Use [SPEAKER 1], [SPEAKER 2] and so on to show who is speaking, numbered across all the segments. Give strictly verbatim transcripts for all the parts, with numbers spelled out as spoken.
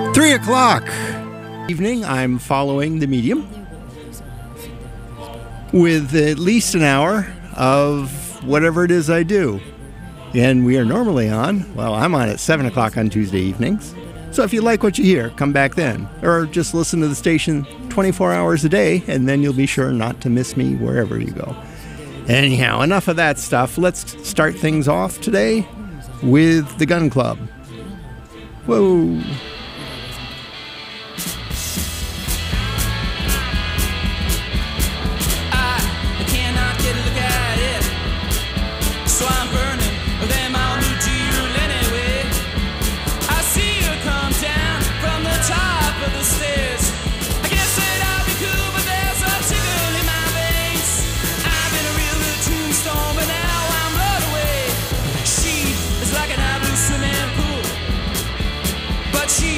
[SPEAKER 1] Three o'clock evening. I'm following the medium with at least an hour of whatever it is I do. And we are normally on, well, I'm on at seven o'clock on Tuesday evenings. So if you like what you hear, come back then. Or just listen to the station twenty-four hours a day, and then you'll be sure not to miss me wherever you go. Anyhow, enough of that stuff. Let's start things off today with the Gun Club. Whoa.
[SPEAKER 2] She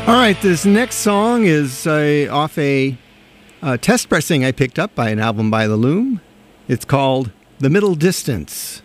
[SPEAKER 1] All right, this next song is uh, off a uh, test pressing I picked up by an album by The Loom. It's called The Middle Distance.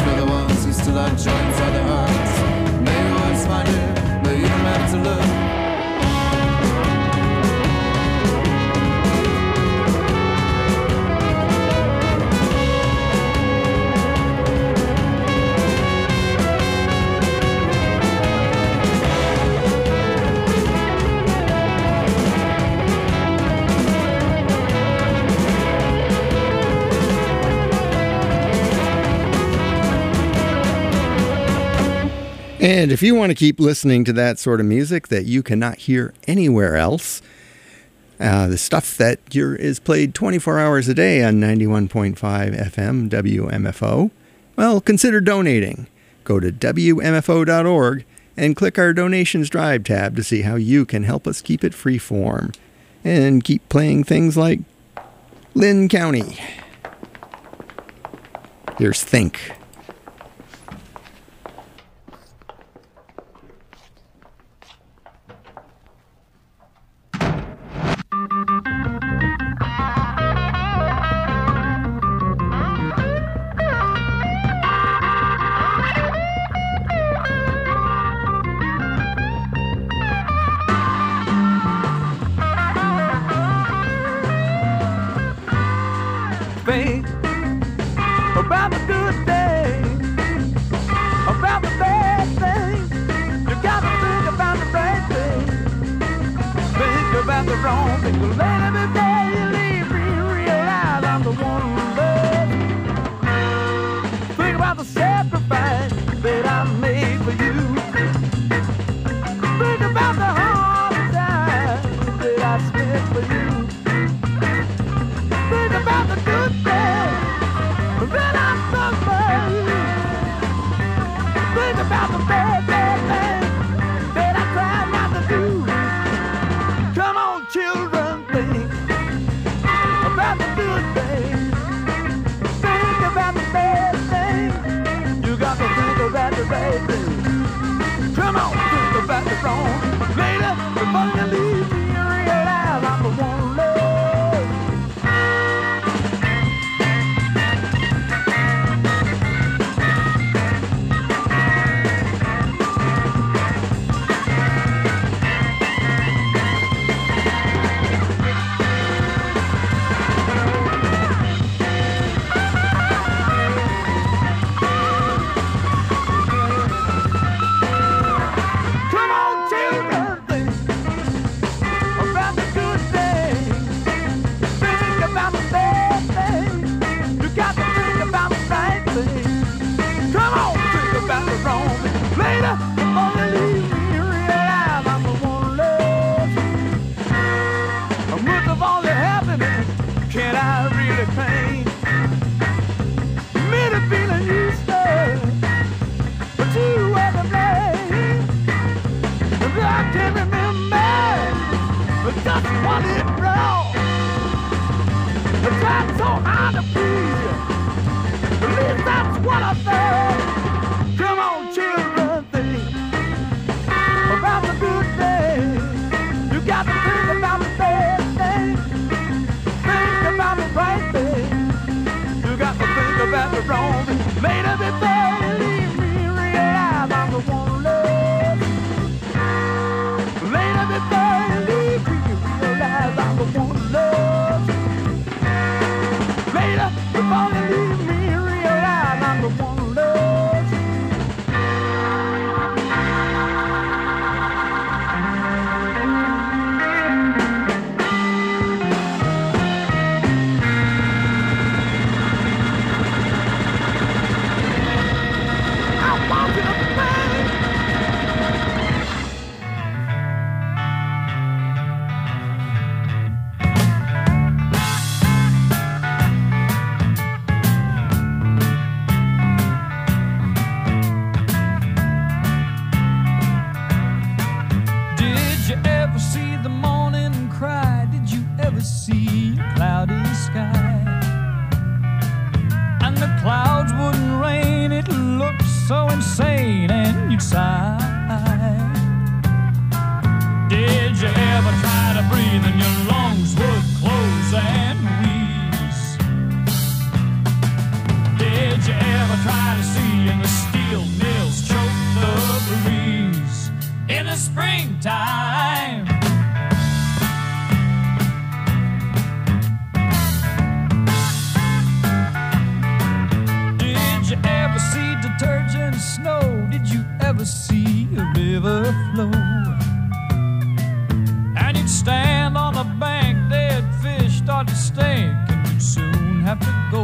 [SPEAKER 2] Joins other hearts, may always find it, but you don't have to look.
[SPEAKER 1] And if you want to keep listening to that sort of music that you cannot hear anywhere else, uh, the stuff that you're, is played twenty-four hours a day on ninety-one point five F M W M F O, well, consider donating. Go to W M F O dot org and click our Donations Drive tab to see how you can help us keep it freeform and keep playing things like Lynn County. Here's Think.
[SPEAKER 2] Think about the good days, about the bad things. You gotta think about the right things. Think about the wrong things. Later before you leave me, realize I'm the one who loves you. Think about the sacrifice that I made for you. Think about the hard times that I spent for you. Think about the good things that I've done for you. Think about the bad, bad things that I tried not to do. Come on, children, think about the good things. Think about the bad things. You got to think about the right things. Come on, think about the wrong. Later, before you leave me, you realize I'm the one who loves you.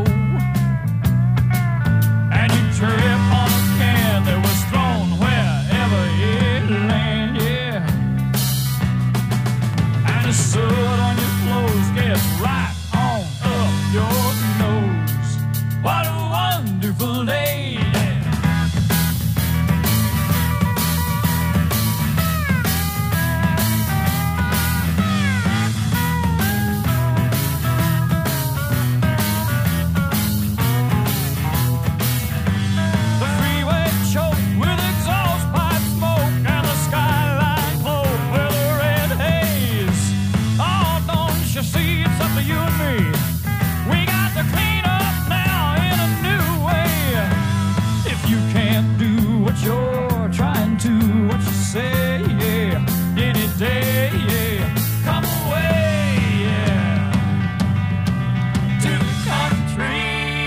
[SPEAKER 3] Trip on a can that was thrown where the soot on your clothes gets right on up your nose. What a wonderful day, yeah. The freeway choked with exhaust pipe smoke and the skyline cloaked with a red haze. Oh, don't you see, it's up to you and me. We got to clean up now in a new way. If you can't do what you're trying to, what you say, yeah, any day, yeah, come away, yeah, to the country.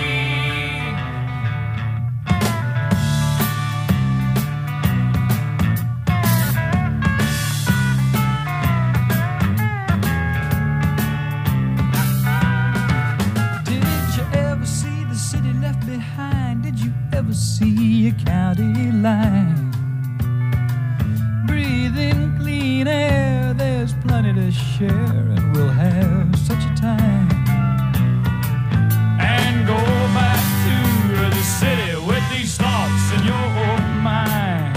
[SPEAKER 3] Did you ever see the city left behind? Did you ever see a county line? Breathing clean air, there's plenty to share, and we'll have such a time. And go back to the city with these thoughts in your mind.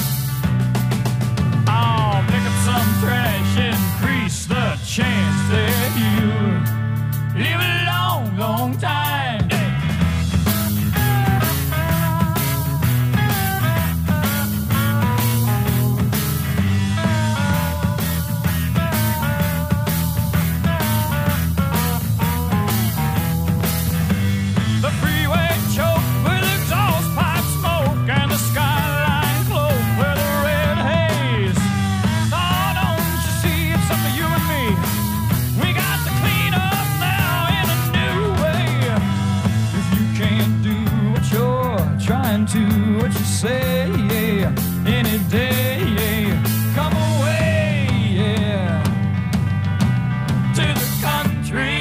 [SPEAKER 3] I'll pick up some trash, increase the chance that you live a long, long time. The freeway choked with exhaust pipe smoke and the skyline cloaked with a red haze. Oh, don't you see, it's up to you and me. We got to clean up now in a new way. If you can't do what you're trying to, what you say, yeah, any day, yeah, come away, yeah, to the country.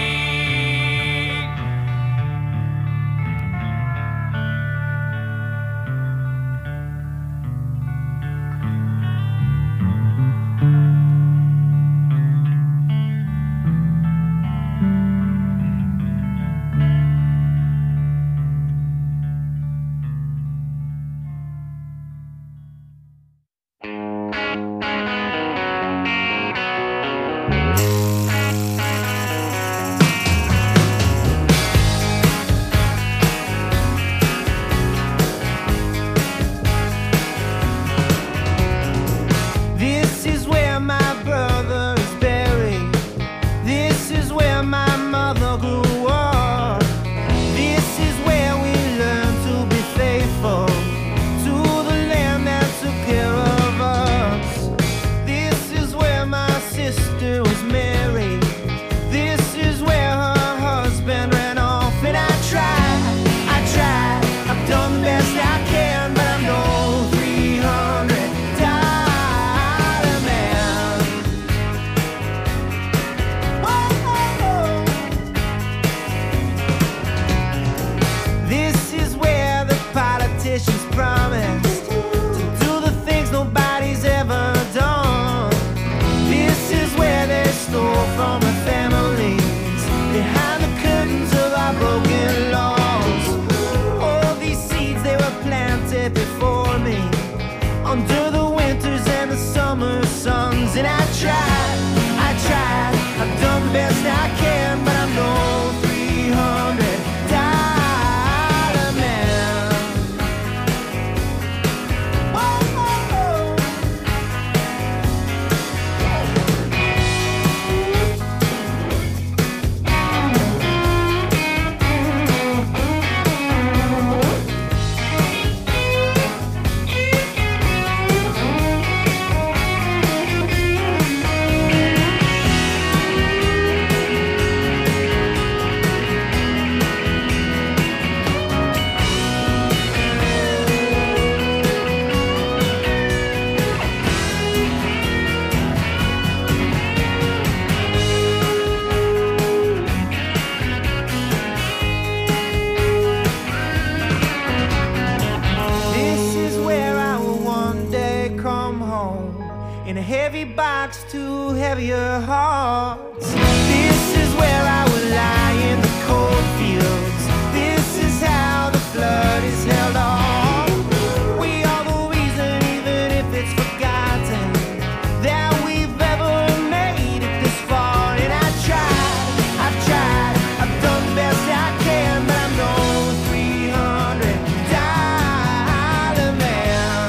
[SPEAKER 4] heavier hearts. This is where I will lie in the cold fields. This is how the flood is held on. We are the reason, even if it's forgotten, that we've ever made it this far. And I've tried, I've tried, I've done the best I can, but I'm no three hundred dollar man.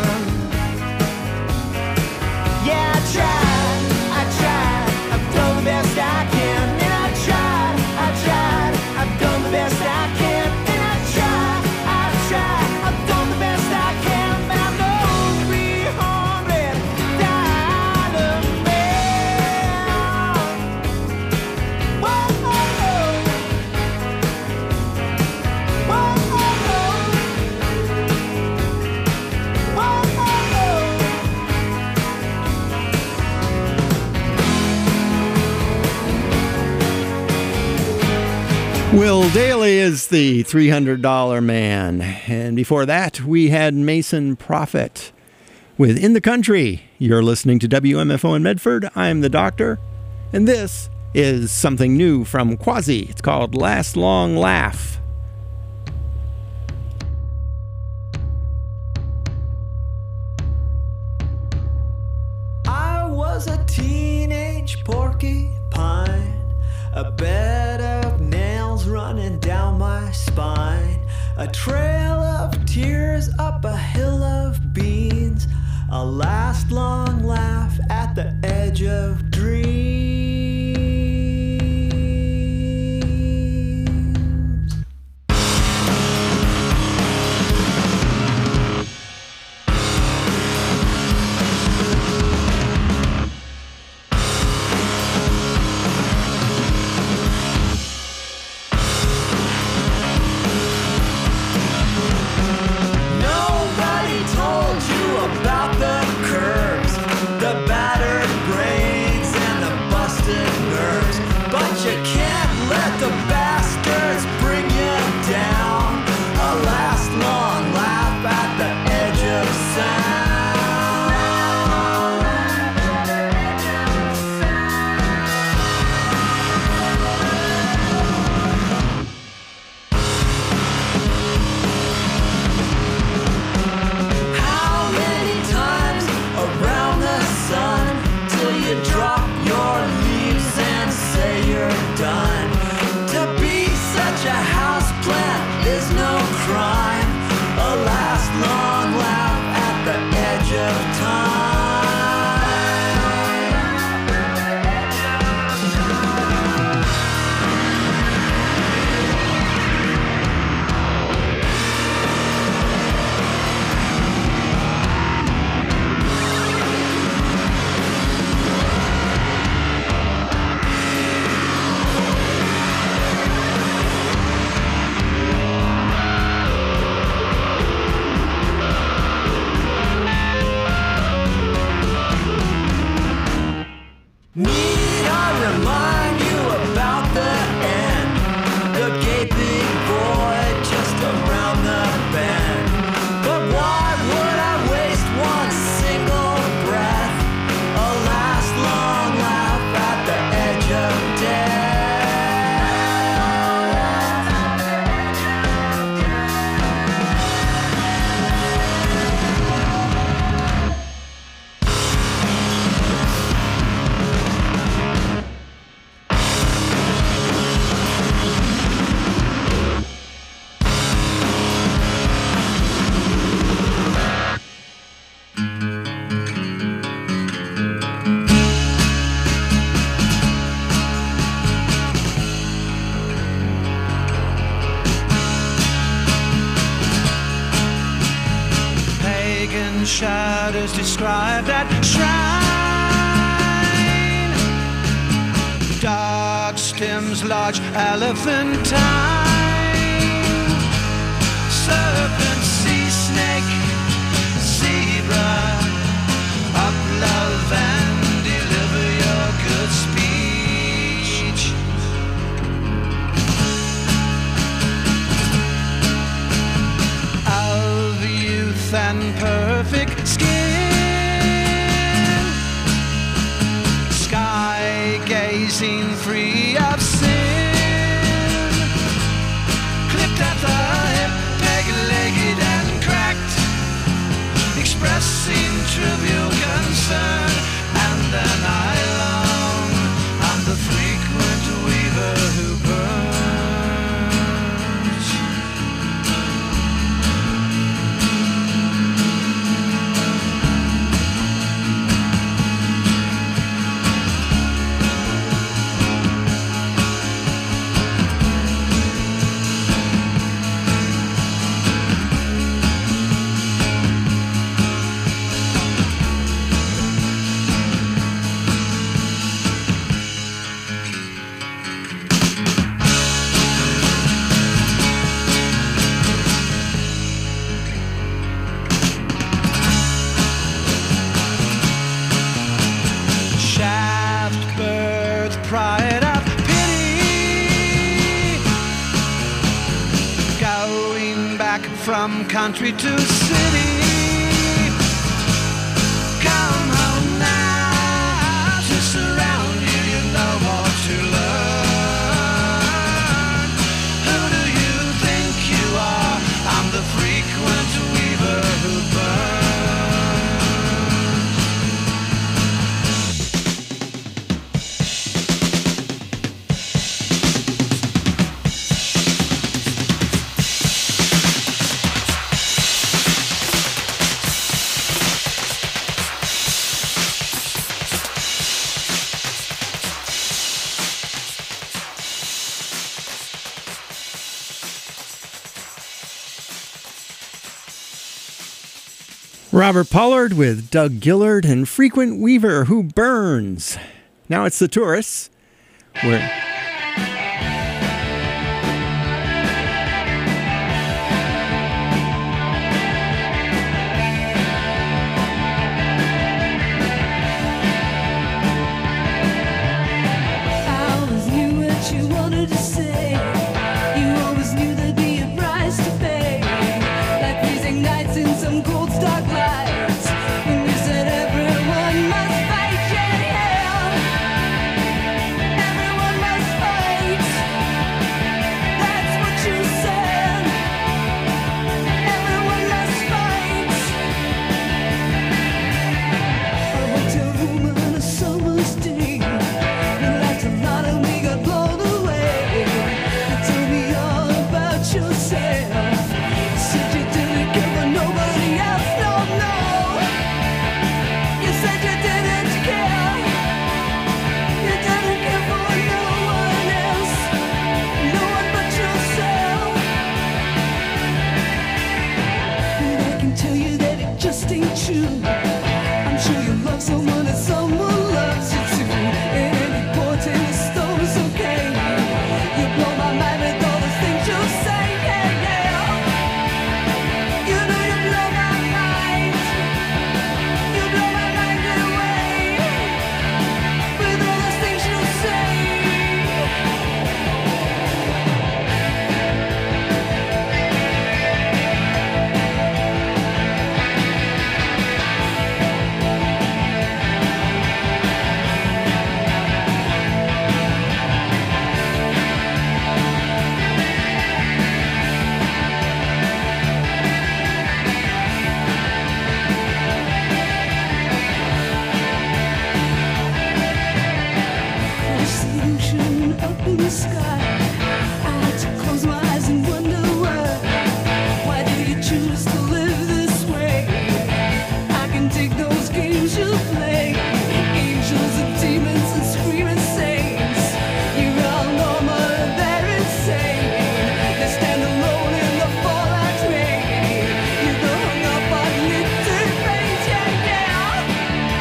[SPEAKER 4] Yeah, I tried, I tried, I've done the best I can. And I tried, I tried, I've done the best I can. And I tried, I tried, I've done the best I can. But I'm no three hundred dollar man. Whoa, whoa, whoa. Whoa, whoa, whoa. Whoa, whoa, whoa.
[SPEAKER 1] Will Daly is the three hundred dollar man. And before that, we had Mason Prophet with In the Country. You're listening to W M F O in Medford. I'm the doctor. And this is something new from Quasi. It's called Last Long Laugh.
[SPEAKER 4] I was a teenage porcupine, a bed of nails running down my spine, a trail of tears up a hill of beans, a last long laugh at the edge of dreams. Nobody told you about the curves, the battered brains and the busted nerves. But you can't let the bastards bring you down. A last long laugh at the edge of sound. How many times around the sun till you drop your leaves and say you're done? To be such a houseplant is no crime. A last long laugh at the edge of time. Need I remind you about the end? The gaping void just around the bend. But why would I waste one single breath? A last long laugh at the edge of death. Pagan shadows describe that shrine. Dark stems, large elephantine. Serpent, sea snake, zebra. Up, love, and deliver your good speech. Of youth and perfect skin, sky seen free of sin, clipped at the hip, peg-legged and cracked, expressing trivial concern, and then I long, I'm the frequent weaver who burns. Pride of pity, going back from country to city. Come home now to surround you, you know what to learn. Who do you think you are? I'm the frequent weaver who burns.
[SPEAKER 1] Robert Pollard with Doug Gillard and Frequent Weaver Who Burns. Now it's the Tourists. Where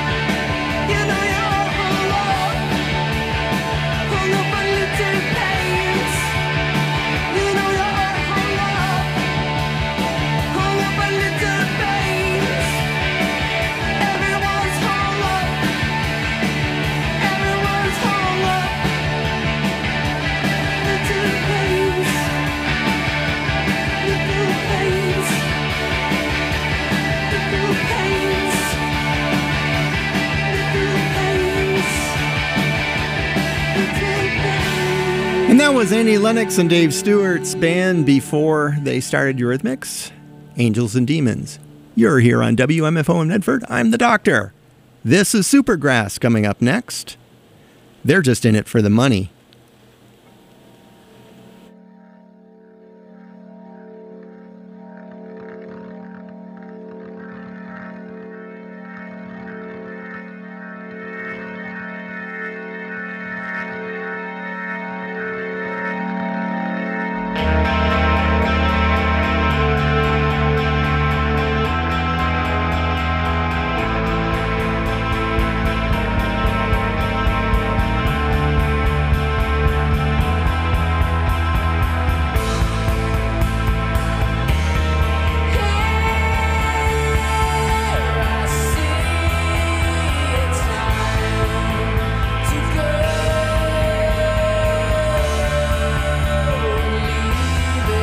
[SPEAKER 5] Pain.
[SPEAKER 1] And that was Annie Lennox and Dave Stewart's band before they started Eurythmics, Angels and Demons. You're here on W M F O in Medford. I'm the Doctor. This is Supergrass coming up next. They're just in it for the money.
[SPEAKER 5] Leave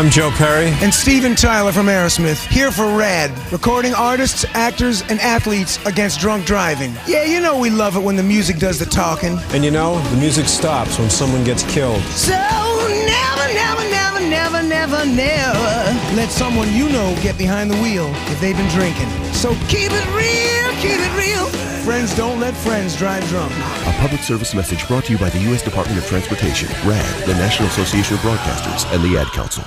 [SPEAKER 5] I'm Joe Perry.
[SPEAKER 6] And Steven Tyler from Aerosmith, here for RAD, recording artists, actors, and athletes against drunk driving. Yeah, you know we love it when the music does the talking.
[SPEAKER 5] And you know, the music stops when someone gets killed.
[SPEAKER 6] So never, never, never, never, never, never let someone you know get behind the wheel if they've been drinking. So keep it real, keep it real. Friends don't let friends drive drunk.
[SPEAKER 7] A public service message brought to you by the U S Department of Transportation, RAD, the National Association of Broadcasters, and the Ad Council.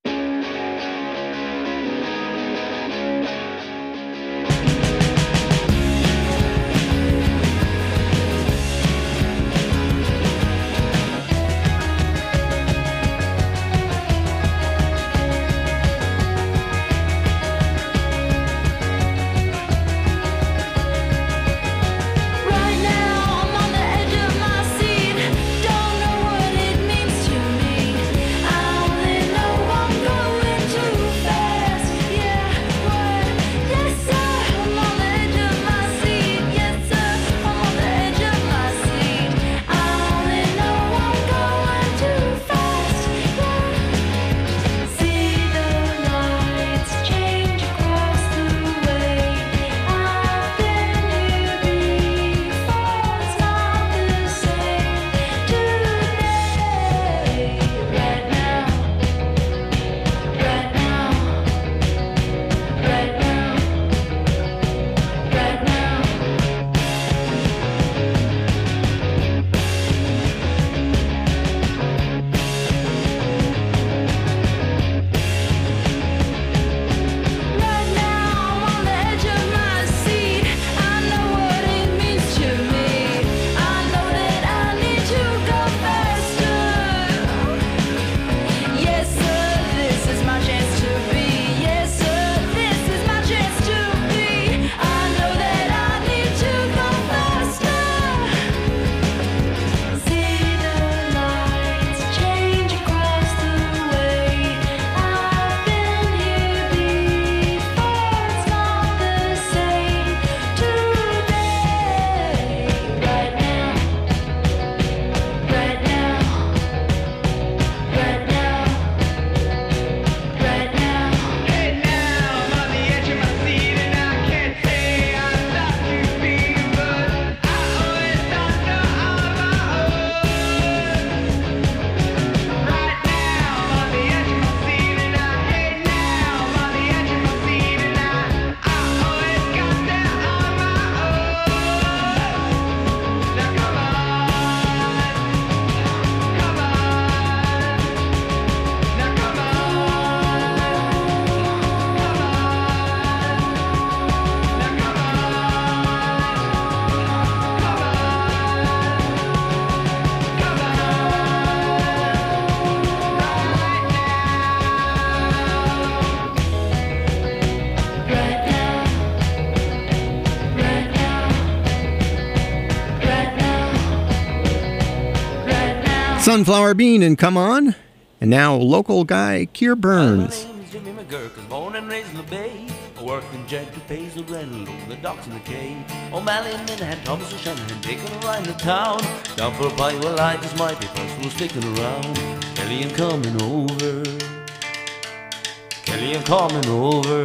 [SPEAKER 1] Sunflower Bean and Come On. And now local guy Keir Burns.
[SPEAKER 8] My name's Jimmy McGurk, born and raised in the Bay. I worked in Jack to pays the rent, along the docks in the Cay. O'Malley and Minahan, Thomas and Shanahan, taking a ride in the town. Down for a pint, well, I just might be first was sticking around. Kelly and coming over. Kelly and coming over.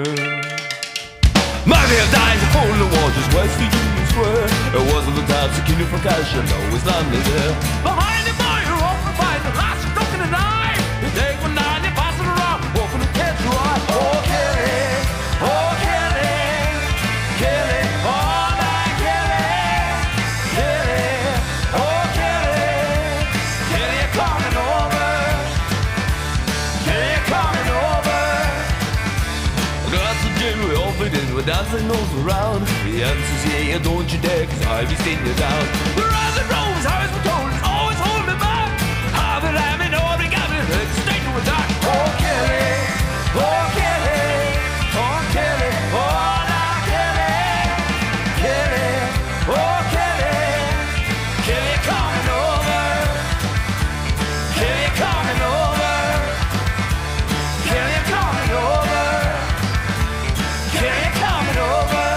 [SPEAKER 8] My real dies are full of waters west of Union Square. It wasn't the type of kingdom for cash, and always landed there. Behind the bar, you're open by the last stuck in the night. You take one nine, you're passing around, walking to catch you right. Oh, Kelly, oh, Kelly, Kelly, all night, Kelly, Kelly, oh, Kelly, Kelly, you're coming over, Kelly, you're coming over. That's the deal we all fit in, we're dancing nose around. The answer's yeah, don't you dare, cause I'll be sitting you down. The round and rows, how we're told, is always hold me back. How the lamb in order, got me, let's stay to attack. Oh, Kelly, oh, Kelly, oh, Kelly, oh, now Kelly, Kelly, oh, Kelly, Kelly coming over, Kelly coming over, Kelly coming over, Kelly coming over.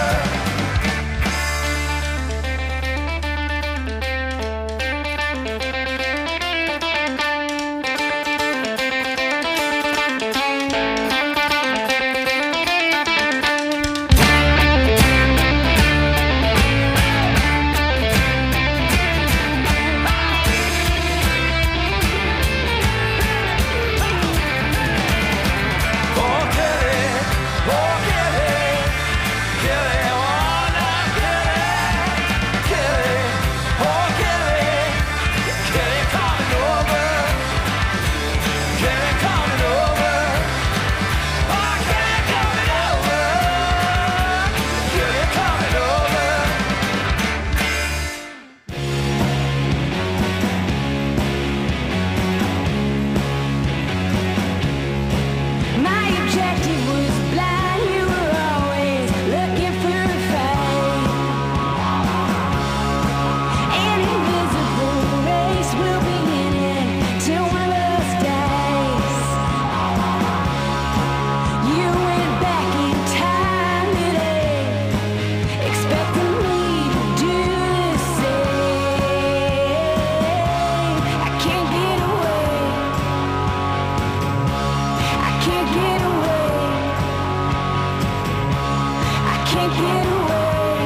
[SPEAKER 9] can't get away.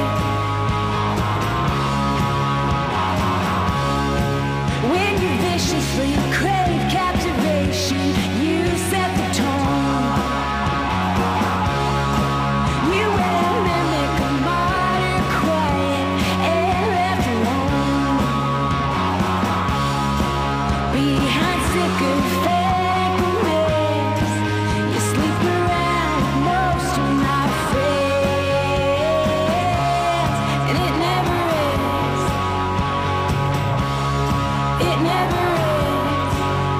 [SPEAKER 9] When you viciously crave captivation, you set the tone. You will mimic a martyr, quiet and left alone. Behind sycophantic you sleep around with most of my friends, and it never ends. It never ends.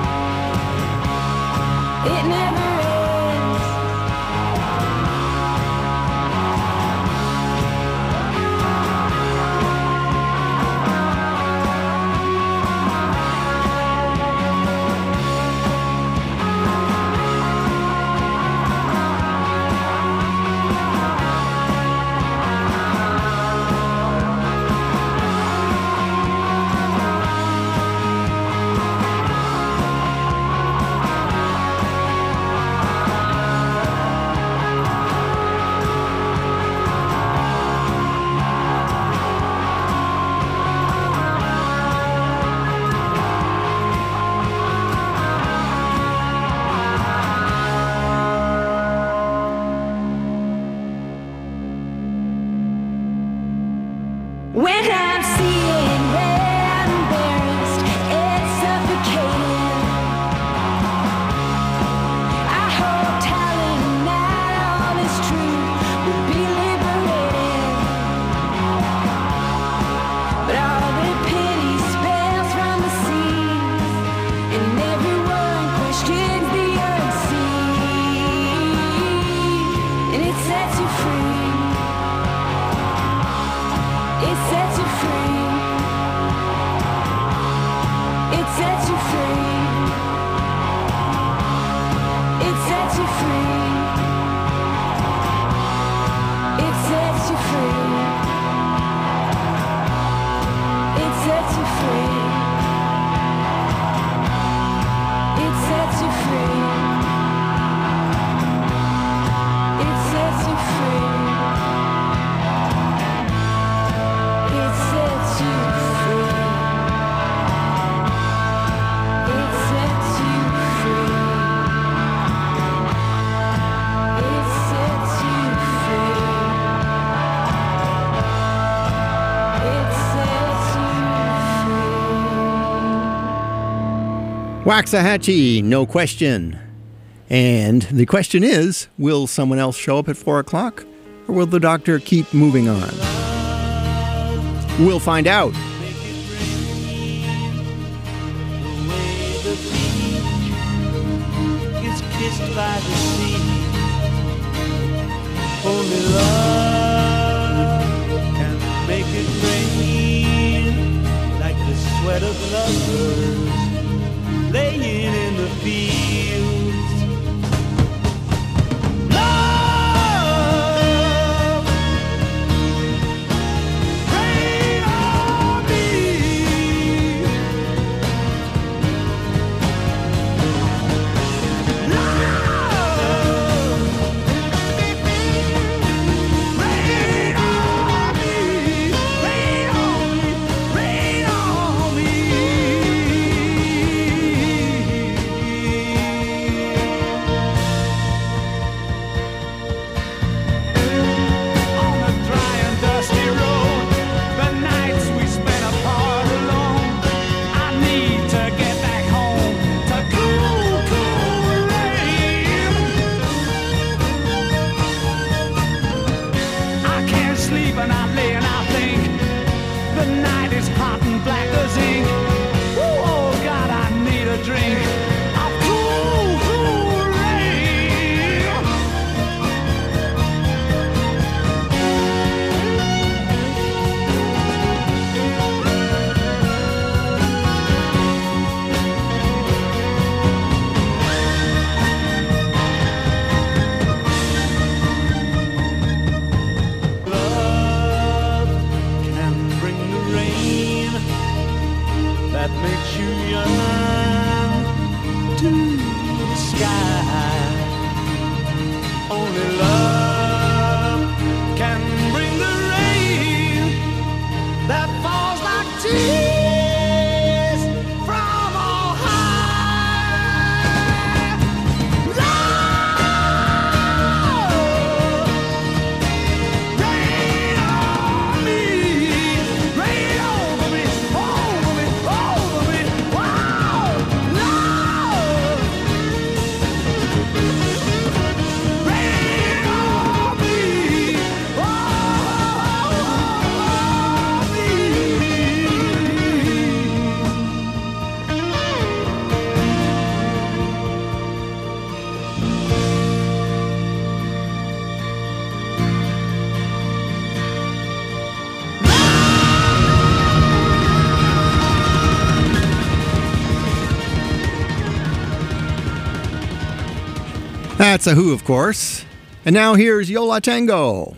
[SPEAKER 9] It never ends. When I'm seeing red, embarrassed, it's suffocating. I hope telling that all is true would be liberating. But all the pity spills from the seas, and everyone questions the unseen, and it sets you free. It sets you free. It sets you free. It sets you free. It sets you free. It sets you free. It sets you free. It sets you free. It sets you free. It sets you free. It sets you free. It sets you free.
[SPEAKER 1] Waxahachie, no question. And the question is, will someone else show up at four o'clock? Or will the doctor keep moving on? We'll find out.
[SPEAKER 2] Gets kissed by the sea. Only love can make it rain, like the sweat of lovers laying in the fields. Love, rain on me. Rain
[SPEAKER 1] That's a Who, of course. And now here's Yo La Tengo.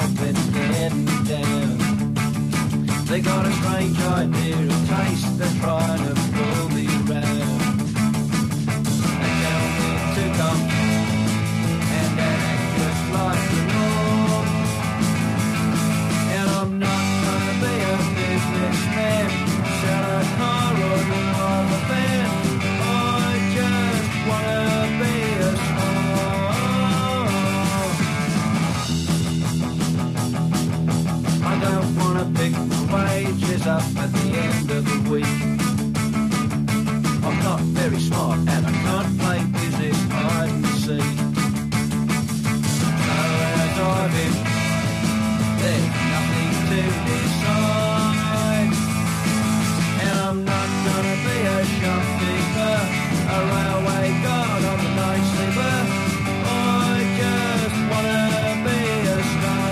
[SPEAKER 10] pumping, getting down. They got a strange idea, a taste, they're trying to pull me round. They tell me to come and act just like the norm. And I'm not gonna be a businessman, sell a car or drive a van. I just wanna be a star. I don't wanna pick my wages up at the end of the week. I'm not very smart and I can't play business hide and seek. So as I've been, there's nothing to decide. And I'm not gonna be a shopkeeper, a railway guard on the night sleeper. I just wanna be a star.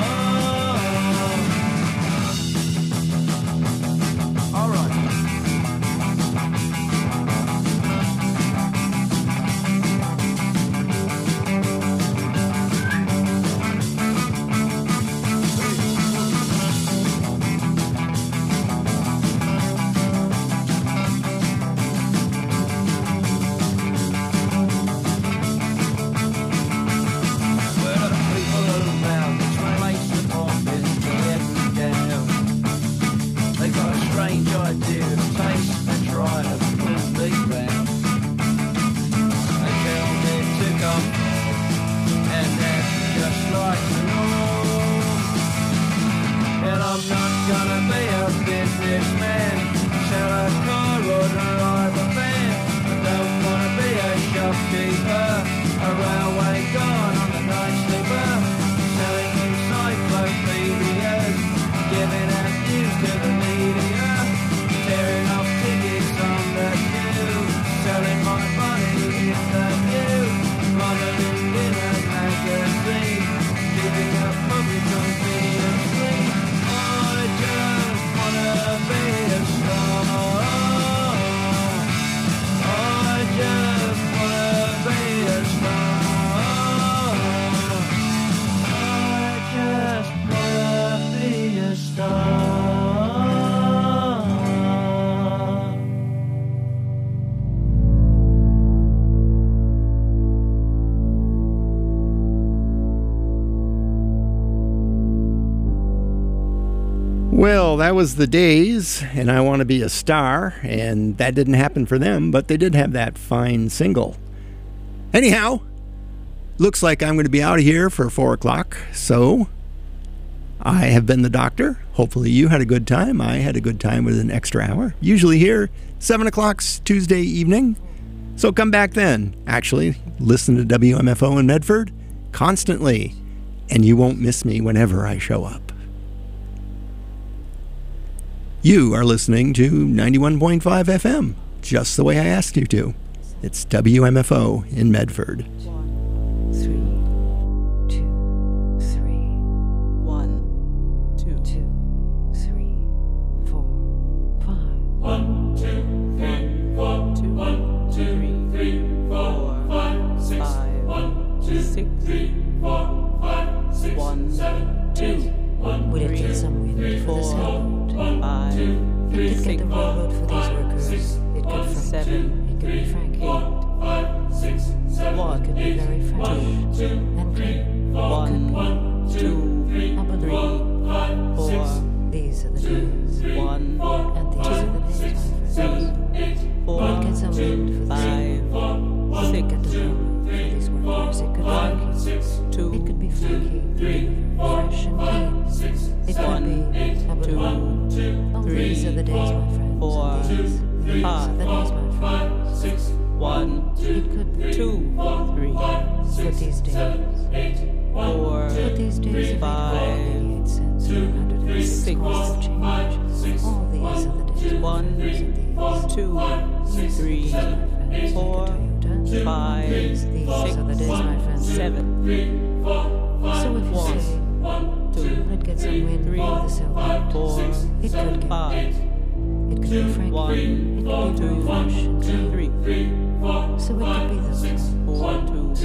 [SPEAKER 10] All right. Where are the people around? It's my place to pop in, getting down. They got a strange idea, a taste, they try to pull me round. They tell me to come, and that's just like the norm. And I'm not gonna be a businessman, sell a car or drive a van. I don't wanna be a shopkeeper, a railway guard on the night sleeper, selling encyclopedias, giving out news to the media, tearing off tickets on the queue, selling my body in the view, modeling in a magazine, giving up public conveniently. I just wanna be a star. I just wanna be a star. I just wanna be a star.
[SPEAKER 1] Well, that was the Days, and I Want to Be a Star, and that didn't happen for them, but they did have that fine single. Anyhow, looks like I'm going to be out of here for four o'clock, so I have been the Doctor. Hopefully you had a good time. I had a good time with an extra hour. Usually here, seven o'clock's Tuesday evening, so come back then. Actually, listen to W M F O in Medford constantly, and you won't miss me whenever I show up. You are listening to ninety-one point five F M, just the way I asked you to. It's W M F O in Medford.
[SPEAKER 11] One, three, two, three, one, two, two, three, four, five. One, two, three, four, two, one, two, three, four, five, six, one, two, six, three, four, five, six, one, seven, two, one,
[SPEAKER 12] Would it get some wind for the sailboat?
[SPEAKER 11] five,
[SPEAKER 12] It could
[SPEAKER 11] six,
[SPEAKER 12] get the railroad for these workers. It could Frank.
[SPEAKER 11] seven,
[SPEAKER 12] It could be Frank.
[SPEAKER 11] one,
[SPEAKER 12] It could be very Frank. And clean.
[SPEAKER 11] one, two,
[SPEAKER 12] I believe.
[SPEAKER 11] four,
[SPEAKER 12] These are the days.
[SPEAKER 11] one,
[SPEAKER 12] And these are the days, my friends.
[SPEAKER 11] four,
[SPEAKER 12] Would it get some wind for the
[SPEAKER 11] five,
[SPEAKER 12] sailboat? It could get the railroad for these workers. It could Frankie.
[SPEAKER 11] two,
[SPEAKER 12] It could be Frankie. Fresh and clean. It could be I believe. Oh, these are the days, my friends.
[SPEAKER 11] four,
[SPEAKER 12] And these, these are the days, my friends.
[SPEAKER 11] one,
[SPEAKER 12] It could be
[SPEAKER 11] two, three,
[SPEAKER 12] Put these days.
[SPEAKER 11] four,
[SPEAKER 12] Put these days of
[SPEAKER 11] five,
[SPEAKER 12] eighty-eight cents, two hundred six
[SPEAKER 11] six,
[SPEAKER 12] of change. All these are the days.
[SPEAKER 11] one,
[SPEAKER 12] These are these.
[SPEAKER 11] two, three,
[SPEAKER 12] These, my friends.
[SPEAKER 11] four,
[SPEAKER 12] Toyota.
[SPEAKER 11] five,
[SPEAKER 12] These, these are the days, my friends.
[SPEAKER 11] seven,
[SPEAKER 12] So if you
[SPEAKER 11] one,
[SPEAKER 12] say,
[SPEAKER 11] two,
[SPEAKER 12] would it get some wind
[SPEAKER 11] three,
[SPEAKER 12] for the sailboat?
[SPEAKER 11] four,
[SPEAKER 12] It could get.
[SPEAKER 11] five,
[SPEAKER 12] It could be Frank.
[SPEAKER 11] one,
[SPEAKER 12] It could be very fresh and clean.
[SPEAKER 11] three,
[SPEAKER 12] So it could be those.
[SPEAKER 11] four, two,